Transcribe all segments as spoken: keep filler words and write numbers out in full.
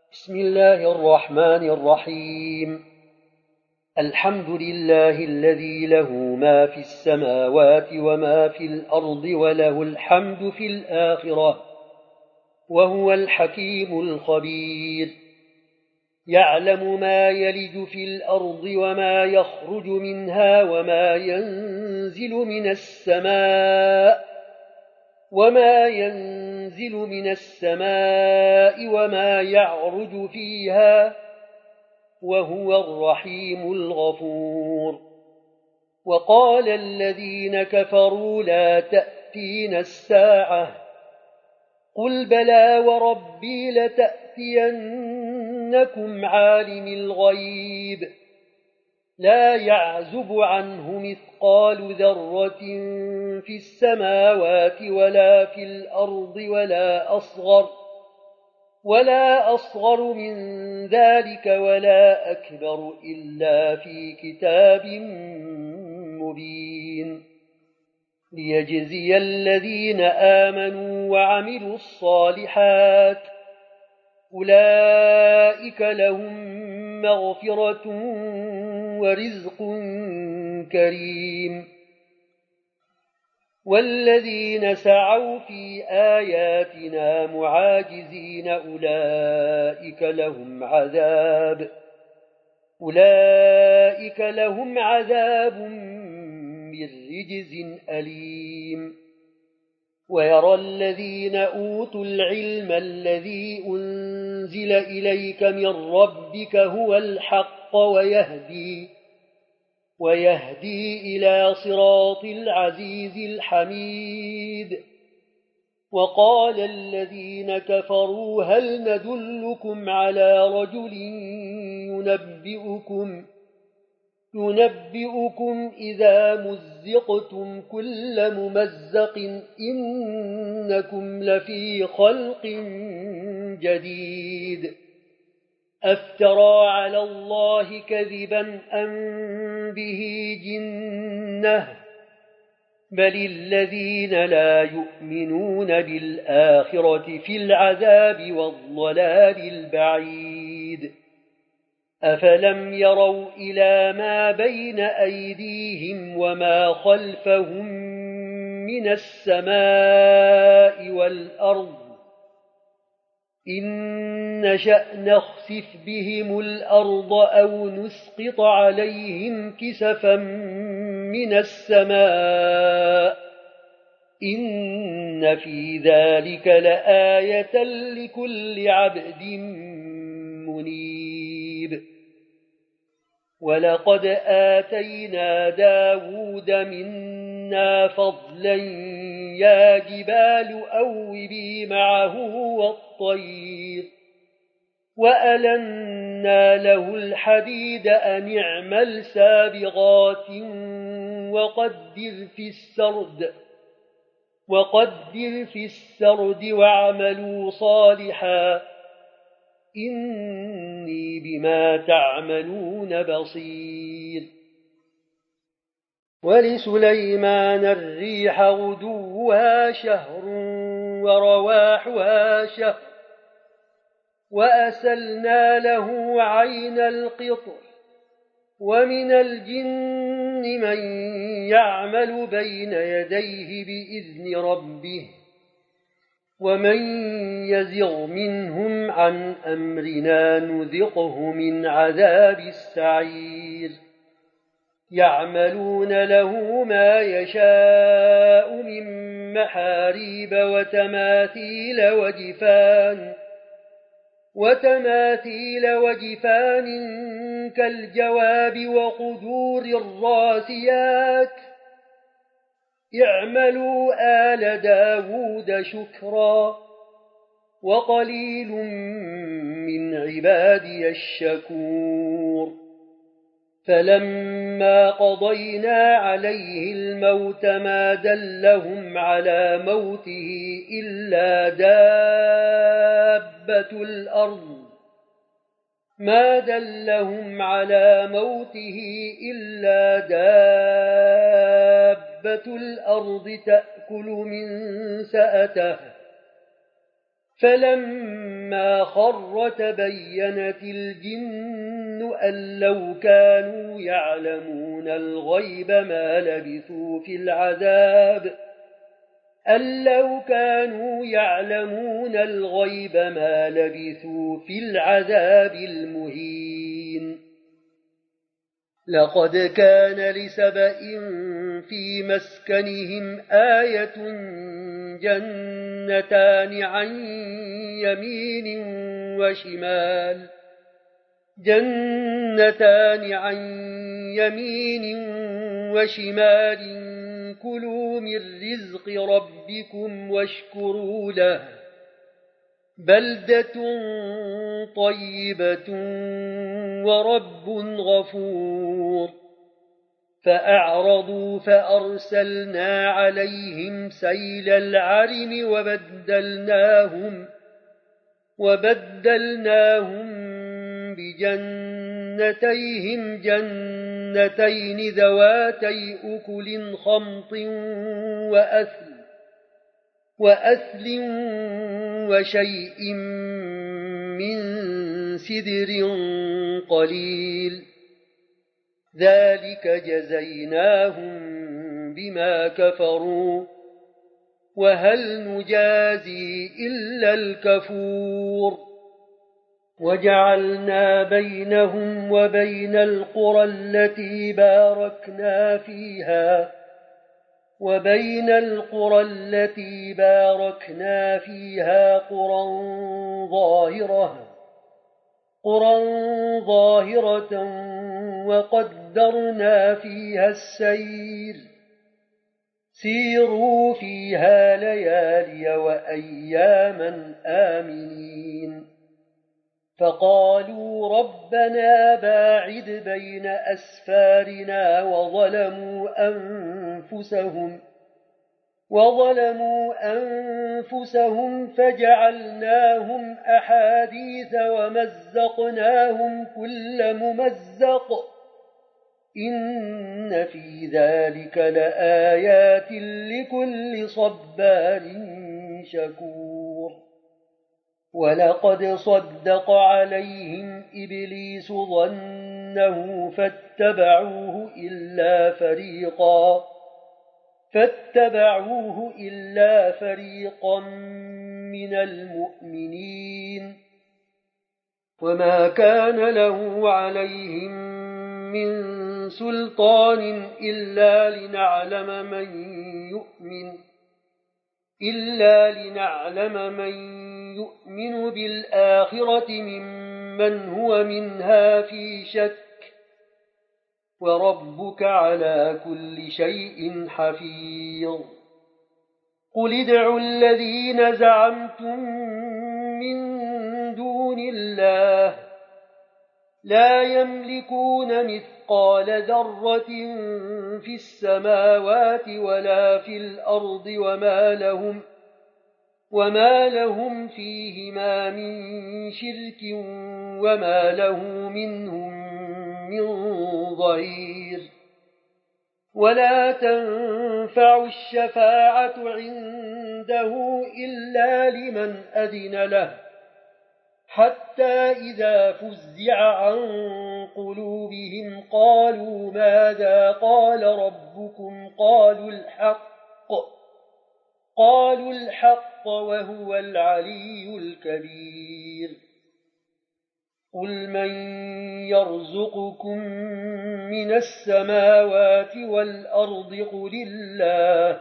بسم الله الرحمن الرحيم. الحمد لله الذي له ما في السماوات وما في الأرض وله الحمد في الآخرة وهو الحكيم الخبير. يعلم ما يلج في الأرض وما يخرج منها وما ينزل من السماء وما ينزل من السماء وما يعرج فيها وهو الرحيم الغفور. وقال الذين كفروا لا تأتينا الساعة قل بلى وربي لتأتينكم عالم الغيب لا يعزب عنه مثقال ذرة في السماوات ولا في الأرض ولا أصغر ولا أصغر من ذلك ولا أكبر إلا في كتاب مبين ليجزي الذين آمنوا وعملوا الصالحات أولئك لهم مغفرة ورزق كريم. والذين سعوا في آياتنا معاجزين أولئك لهم عذاب أولئك لهم عذاب من رجز أليم. ويرى الذين أوتوا العلم الذي أنزل إليك من ربك هو الحق ويهدي ويهدي إلى صراط العزيز الحميد. وقال الذين كفروا هل ندلكم على رجل ينبئكم ينبئكم إذا مزقتم كل ممزق إنكم لفي خلق جديد أفترى على الله كذبا أم به جنة بل الذين لا يؤمنون بالآخرة في العذاب والضلال البعيد. أفلم يروا إلى ما بين أيديهم وما خلفهم من السماء والأرض إن نشأ نخسف بهم الأرض أو نسقط عليهم كسفا من السماء إن في ذلك لآية لكل عبد منيب. ولقد آتينا داود منا فضلا يا جبال أوبي معه والطير وألنا له الحديد أن اعمل سابغات وقدر في السرد وقدر في السرد واعملوا صالحا إني بما تعملون بصير. ولسليمان الريح غدوها شهر ورواحها شهر وأسلنا له عين القطر ومن الجن من يعمل بين يديه بإذن ربه ومن يزغ منهم عن أمرنا نذقه من عذاب السعير. يعملون له ما يشاء من محاريب وتماثيل وجفان وتماثيل وجفان كالجواب وقدور الراسيات اعملوا آل داود شكرا وقليل من عبادي الشكور. فلما قضينا عليه الموت ما دلهم على موته إلا دابة الأرض ما دلهم على موته إلا دابة الأرض تأكل من سأته فلما خر تبينت الجن أن لو كانوا يعلمون الغيب ما لبثوا في العذاب أن لو كانوا يعلمون الغيب ما لبثوا في العذاب المهين. لقد كان لسبإ في مسكنهم آية جنتان عن يمين وشمال جنتان عن يمين وشمال كلوا من رزق ربكم واشكروا له بلدة طيبة ورب غفور. فأعرضوا فأرسلنا عليهم سيل العرم وبدلناهم وبدلناهم بجنتيهم جنتين ذواتي أكل خمط وأثل وأثل وشيء من سدر قليل ذلك جزيناهم بما كفروا وهل نجازي إلا الكفور. وجعلنا بينهم وبين القرى التي باركنا فيها وبين القرى التي باركنا فيها قرى ظاهرة قرى ظاهرة وقدرنا فيها السير سيروا فيها ليالي وأياما آمنين. فقالوا ربنا باعد بين أسفارنا وظلموا أنفسهم وظلموا أنفسهم فجعلناهم أحاديث ومزقناهم كل ممزق إن في ذلك لآيات لكل صبار شكور. ولقد صدق عليهم إبليس ظنه فاتبعوه إلا فريقا فاتبعوه إلا فريقا من المؤمنين وما كان له عليهم من سلطان إلا لنعلم من يؤمن إلا لنعلم من يؤمن بالآخرة ممن هو منها في شك وربك على كل شيء حفيظ. قل ادعوا الذين زعمتم من دون الله لا يملكون مثقال ذرة في السماوات ولا في الأرض وما لهم وما لهم فيهما من شرك وما له منهم من ظهير. ولا تنفع الشفاعة عنده إلا لمن أذن له حتى إذا فزع عن قلوبهم قالوا ماذا قال ربكم قالوا الحق قالوا الحق وهو العلي الكبير. قل من يرزقكم من السماوات والأرض قل الله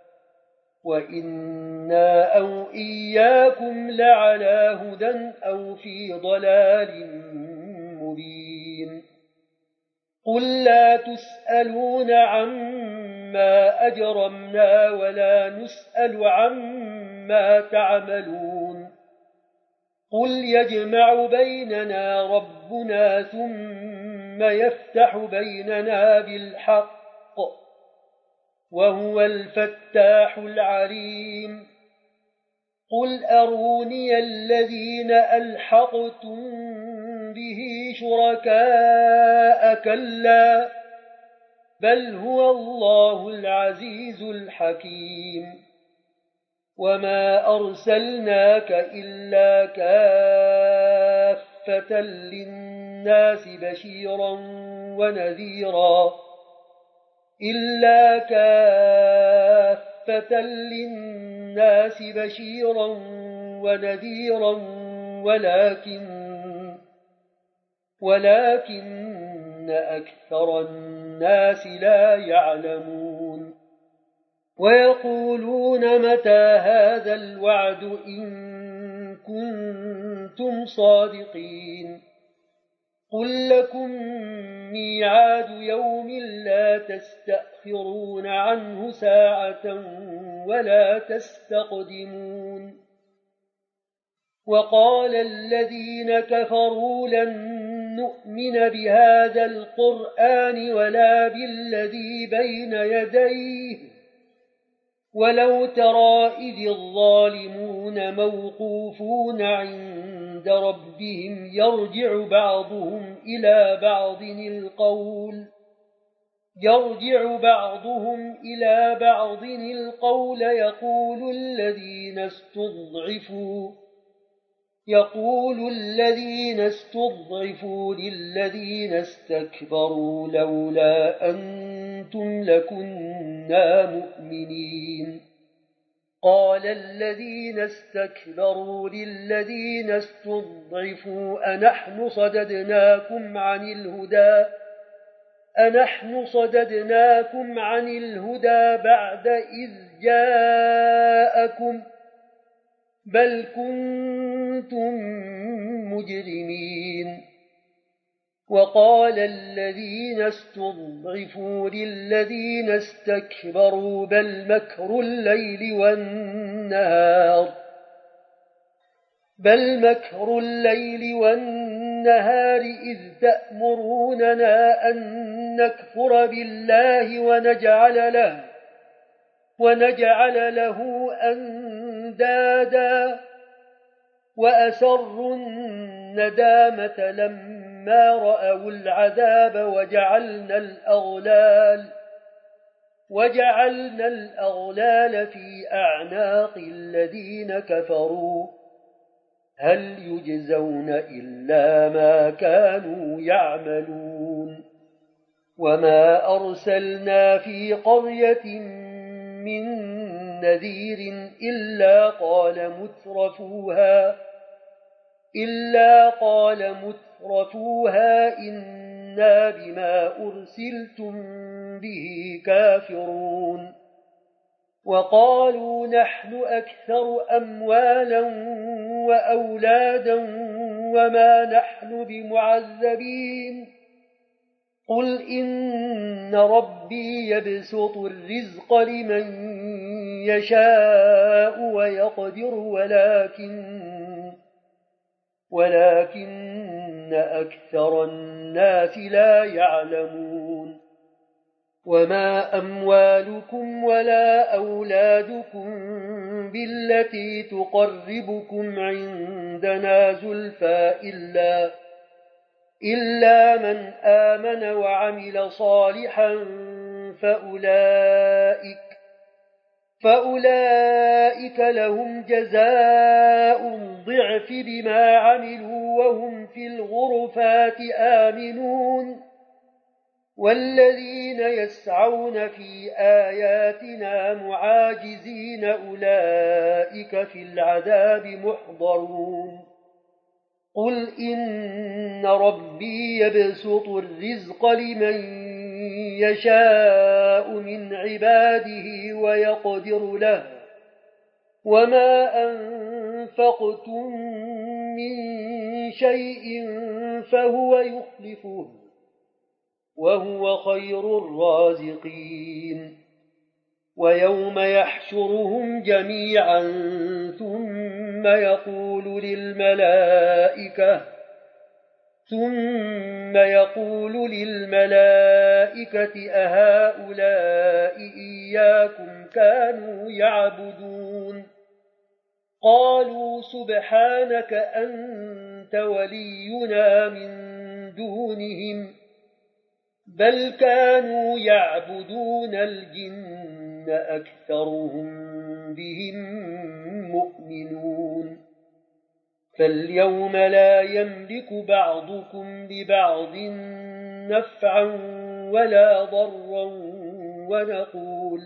وإنا أو إياكم لعلى هدى أو في ضلال مبين. قل لا تسألون عما أجرمنا ولا نسأل عما تعملون. قل يجمع بيننا ربنا ثم يفتح بيننا بالحق وهو الفتاح العليم. قل أروني الذين ألحقتم به شركاء كلا بل هو الله العزيز الحكيم. وما أرسلناك إلا كافة للناس بشيرا ونذيرا إلا كافة للناس بشيرا ونذيرا ولكن ولكن أكثر الناس لا يعلمون ويقولون متى هذا الوعد إن كنتم صادقين قل لكم ميعاد يوم لا تستأخرون عنه ساعة ولا تستقدمون وقال الذين كفروا لن نؤمن بهذا القرآن ولا بالذي بين يديه ولو ترى إذ الظالمون موقوفون عند ربهم يرجع بعضهم إلى بعض القول يرجع بعضهم إلى بعض القول يقول الذين استضعفوا يقول الذين استضعفوا للذين استكبروا لولا أنتم لكنا مؤمنين قال الذين استكبروا للذين استضعفوا أنحن صددناكم عن الهدى أنحن صددناكم عن الهدى بعد إذ جاءكم بل كنتم مجرمين وقال الذين استضعفوا للذين استكبروا بل مكر الليل والنهار بل مكر الليل والنهار إذ تأمروننا أن نكفر بالله ونجعل له ونجعل له أندادا وأسروا الندامة لما رأوا العذاب وجعلنا الأغلال وجعلنا الأغلال في أعناق الذين كفروا هل يجزون إلا ما كانوا يعملون وما أرسلنا في قرية من نذير إلا قال مترفوها إلا قال مترفوها إنا بما أرسلتم به كافرون وقالوا نحن أكثر أموالا وأولادا وما نحن بمعذبين قل إن ربي يبسط الرزق لمن يشاء ويقدر ولكن ولكن أكثر الناس لا يعلمون وما أموالكم ولا أولادكم بالتي تقربكم عندنا زلفى إلا إلا من آمن وعمل صالحا فأولئك فأولئك لهم جزاء الضعف بما عملوا وهم في الغرفات آمنون والذين يسعون في آياتنا معاجزين أولئك في العذاب محضرون قل إن ربي يبسط الرزق لمن يشاء من عباده ويقدر له وما أنفقتم من شيء فهو يخلفه وهو خير الرازقين ويوم يحشرهم جميعا ثم يقول للملائكة ثم يقول للملائكة أهؤلاء إياكم كانوا يعبدون قالوا سبحانك أنت ولينا من دونهم بل كانوا يعبدون الجن أكثرهم بهم مؤمنون فاليوم لا يملك بعضكم لبعض نفعا ولا ضرا ونقول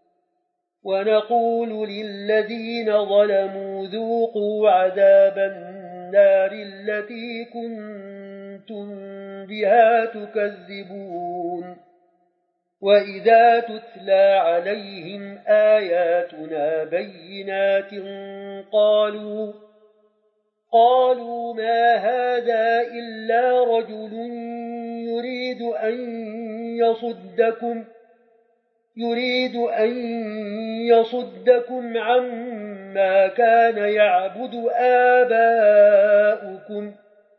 ونقول للذين ظلموا ذوقوا عذاب النار التي كنتم بها تكذبون وإذا تتلى عليهم آياتنا بينات قالوا قالوا ما هذا إلا رجل يريد أن يصدكم يريد أن يصدكم عما كان يعبد آباؤكم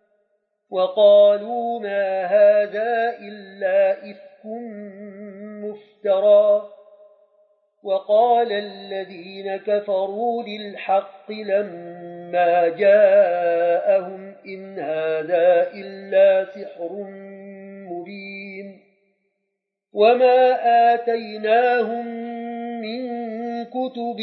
وقالوا ما هذا إلا إفك مفترى وقال الذين كفروا للحق لما جاءهم إن هذا إلا سحر مبين وما آتيناهم من كتب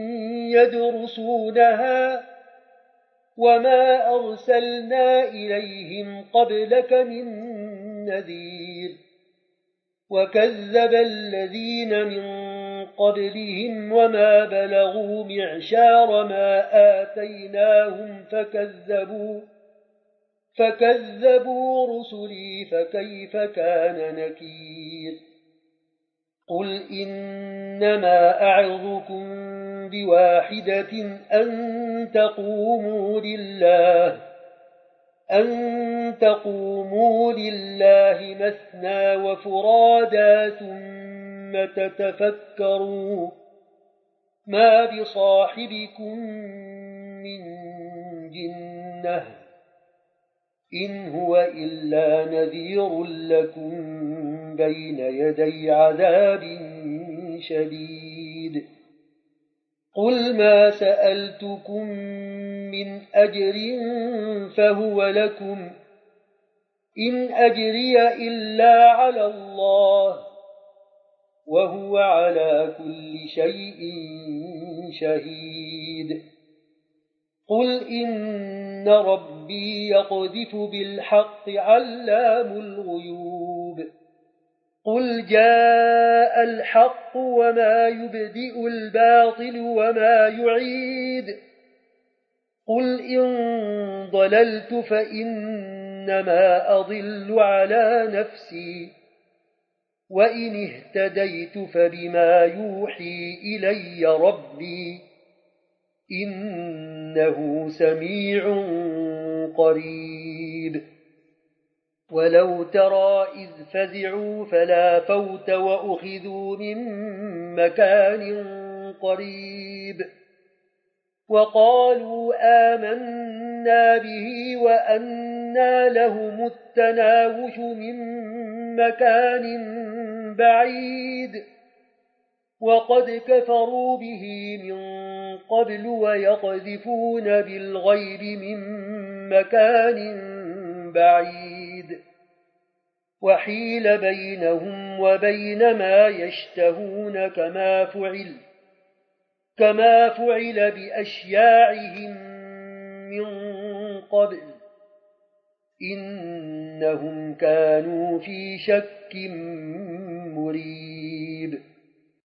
يدرسونها وما أرسلنا إليهم قبلك من نذير وكذب الذين من قبلهم وما بلغوا معشار ما آتيناهم فكذبوا فكذبوا رسلي فكيف كان نكير قل إنما أعظكم بواحدة أن تقوموا لله أن تقوموا لله مثنى وفرادا ثم تتفكروا ما بصاحبكم من جنة إن هو إلا نذير لكم بين يدي عذاب شديد قل ما سألتكم من أجر فهو لكم إن أجري إلا على الله وهو على كل شيء شهيد قل إن ربي يقذف بالحق علام الغيوب قل جاء الحق وما يبدئ الباطل وما يعيد قل إن ضللت فإنما أضل على نفسي وإن اهتديت فبما يوحي إلي ربي إنه سميع قريب ولو ترى إذ فزعوا فلا فوت وأخذوا من مكان قريب وقالوا آمنا به وأنى لهم التناوش من مكان بعيد وقد كفروا به من قبل ويقذفون بالغيب من مكان بعيد وحيل بينهم وبين ما يشتهون كما فعل كما فعل بأشياعهم من قبل إنهم كانوا في شك مريب